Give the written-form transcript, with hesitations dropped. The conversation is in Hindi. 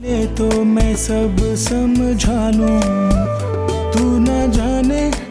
ले तो मैं सब समझा लूं, तू न जाने